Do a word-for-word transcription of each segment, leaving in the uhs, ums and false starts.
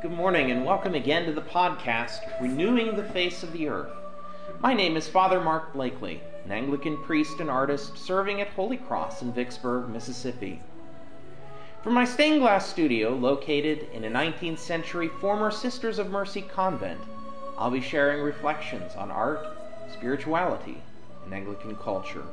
Good morning and welcome again to the podcast, Renewing the Face of the Earth. My name is Father Mark Blakely, an Anglican priest and artist serving at Holy Cross in Vicksburg, Mississippi. From my stained glass studio located in a nineteenth century former Sisters of Mercy convent, I'll be sharing reflections on art, spirituality, and Anglican culture.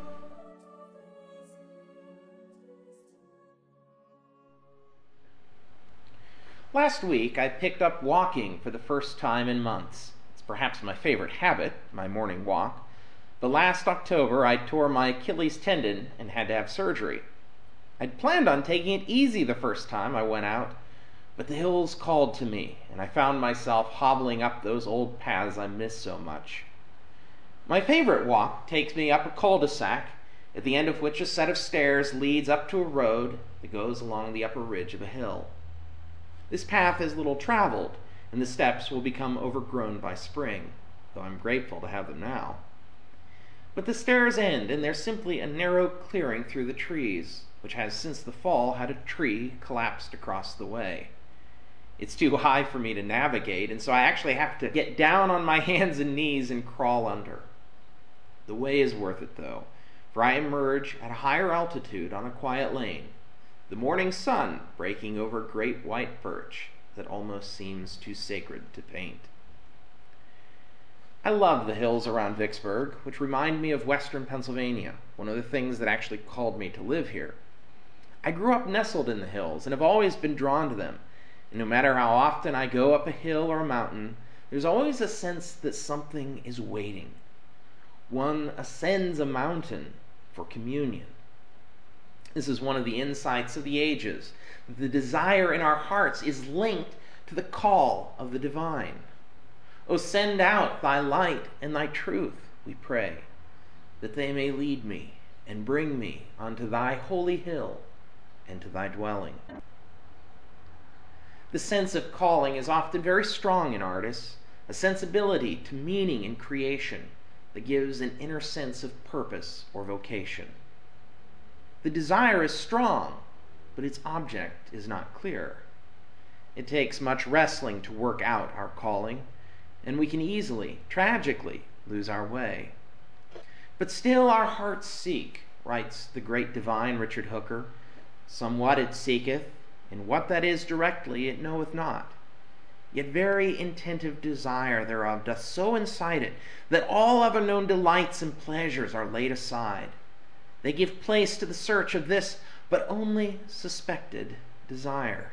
Last week, I picked up walking for the first time in months. It's perhaps my favorite habit, my morning walk. But last October, I tore my Achilles tendon and had to have surgery. I'd planned on taking it easy the first time I went out, but the hills called to me, and I found myself hobbling up those old paths I miss so much. My favorite walk takes me up a cul-de-sac, at the end of which a set of stairs leads up to a road that goes along the upper ridge of a hill. This path is little traveled, and the steps will become overgrown by spring, though I'm grateful to have them now. But the stairs end, and there's simply a narrow clearing through the trees, which has since the fall had a tree collapsed across the way. It's too high for me to navigate, and so I actually have to get down on my hands and knees and crawl under. The way is worth it, though, for I emerge at a higher altitude on a quiet lane, the morning sun breaking over great white birch that almost seems too sacred to paint. I love the hills around Vicksburg, which remind me of western Pennsylvania, one of the things that actually called me to live here. I grew up nestled in the hills and have always been drawn to them, and no matter how often I go up a hill or a mountain, there's always a sense that something is waiting. One ascends a mountain for communion. This is one of the insights of the ages. The desire in our hearts is linked to the call of the divine. O send out thy light and thy truth, we pray, that they may lead me and bring me unto thy holy hill and to thy dwelling. The sense of calling is often very strong in artists, a sensibility to meaning in creation that gives an inner sense of purpose or vocation. The desire is strong, but its object is not clear. It takes much wrestling to work out our calling, and we can easily, tragically, lose our way. But still our hearts seek, writes the great divine Richard Hooker. Somewhat it seeketh, and what that is directly it knoweth not. Yet very intentive desire thereof doth so incite it, that all other known delights and pleasures are laid aside. They give place to the search of this, but only suspected desire.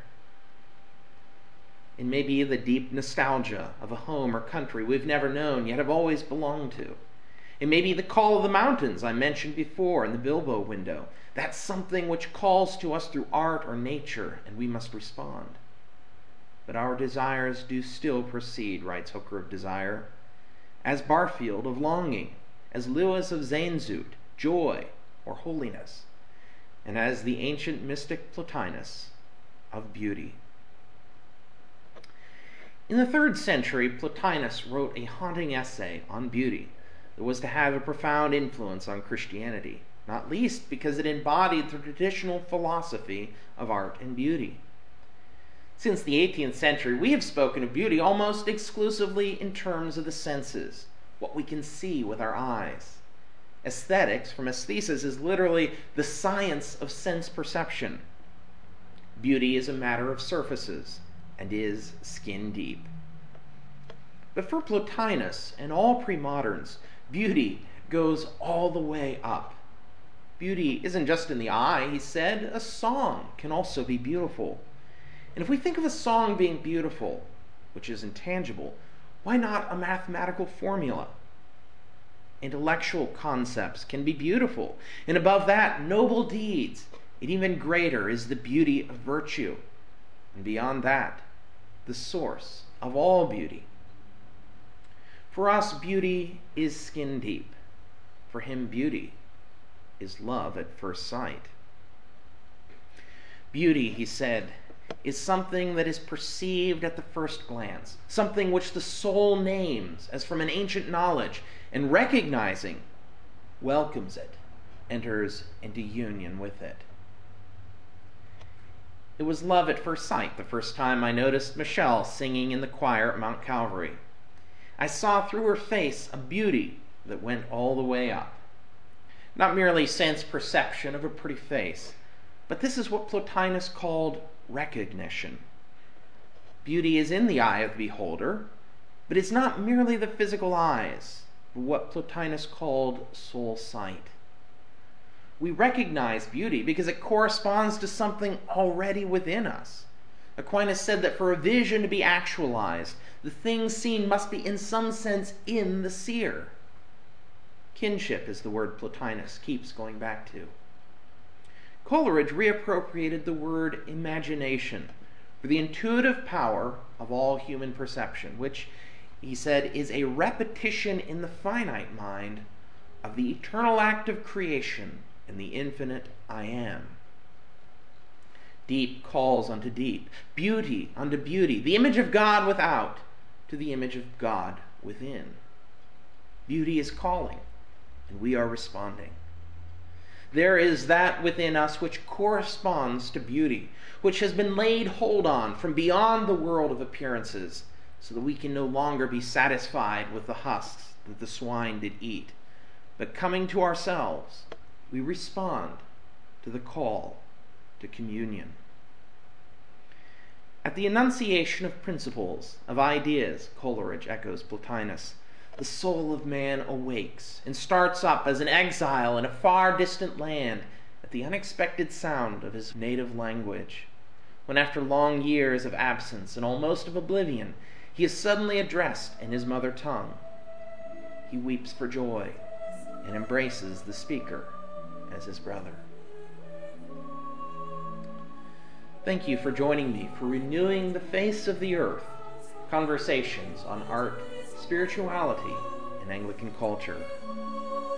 It may be the deep nostalgia of a home or country we've never known yet have always belonged to. It may be the call of the mountains I mentioned before in the Bilbo window. That's something which calls to us through art or nature, and we must respond. But our desires do still proceed, writes Hooker of Desire, as Barfield of longing, as Lewis of Sehnsucht, joy, or holiness, and as the ancient mystic Plotinus of beauty. In the third century, Plotinus wrote a haunting essay on beauty that was to have a profound influence on Christianity, not least because it embodied the traditional philosophy of art and beauty. Since the eighteenth century, we have spoken of beauty almost exclusively in terms of the senses, what we can see with our eyes. Aesthetics, from aesthesis, is literally the science of sense perception. Beauty is a matter of surfaces and is skin deep. But for Plotinus and all pre-moderns, beauty goes all the way up. Beauty isn't just in the eye, he said. A song can also be beautiful. And if we think of a song being beautiful, which is intangible, why not a mathematical formula? Intellectual concepts can be beautiful, and above that, noble deeds. And even greater is the beauty of virtue, and beyond that, the source of all beauty. For us, beauty is skin deep. For him, beauty is love at first sight. Beauty, he said, is something that is perceived at the first glance, something which the soul names as from an ancient knowledge, and recognizing, welcomes it, enters into union with it. It was love at first sight the first time I noticed Michelle singing in the choir at Mount Calvary. I saw through her face a beauty that went all the way up. Not merely sense perception of a pretty face, but this is what Plotinus called recognition. Beauty is in the eye of the beholder, but it's not merely the physical eyes, but what Plotinus called soul sight. We recognize beauty because it corresponds to something already within us. Aquinas said that for a vision to be actualized, the thing seen must be in some sense in the seer. Kinship is the word Plotinus keeps going back to. Coleridge reappropriated the word imagination for the intuitive power of all human perception, which, he said, is a repetition in the finite mind of the eternal act of creation and the infinite I am. Deep calls unto deep, beauty unto beauty, the image of God without to the image of God within. Beauty is calling, and we are responding. There is that within us which corresponds to beauty, which has been laid hold on from beyond the world of appearances, so that we can no longer be satisfied with the husks that the swine did eat, but coming to ourselves, we respond to the call to communion. At the enunciation of principles, of ideas, Coleridge echoes Plotinus, the soul of man awakes and starts up as an exile in a far distant land at the unexpected sound of his native language, when after long years of absence and almost of oblivion, he is suddenly addressed in his mother tongue. He weeps for joy and embraces the speaker as his brother. Thank you for joining me for Renewing the Face of the Earth, conversations on art, spirituality, and Anglican culture.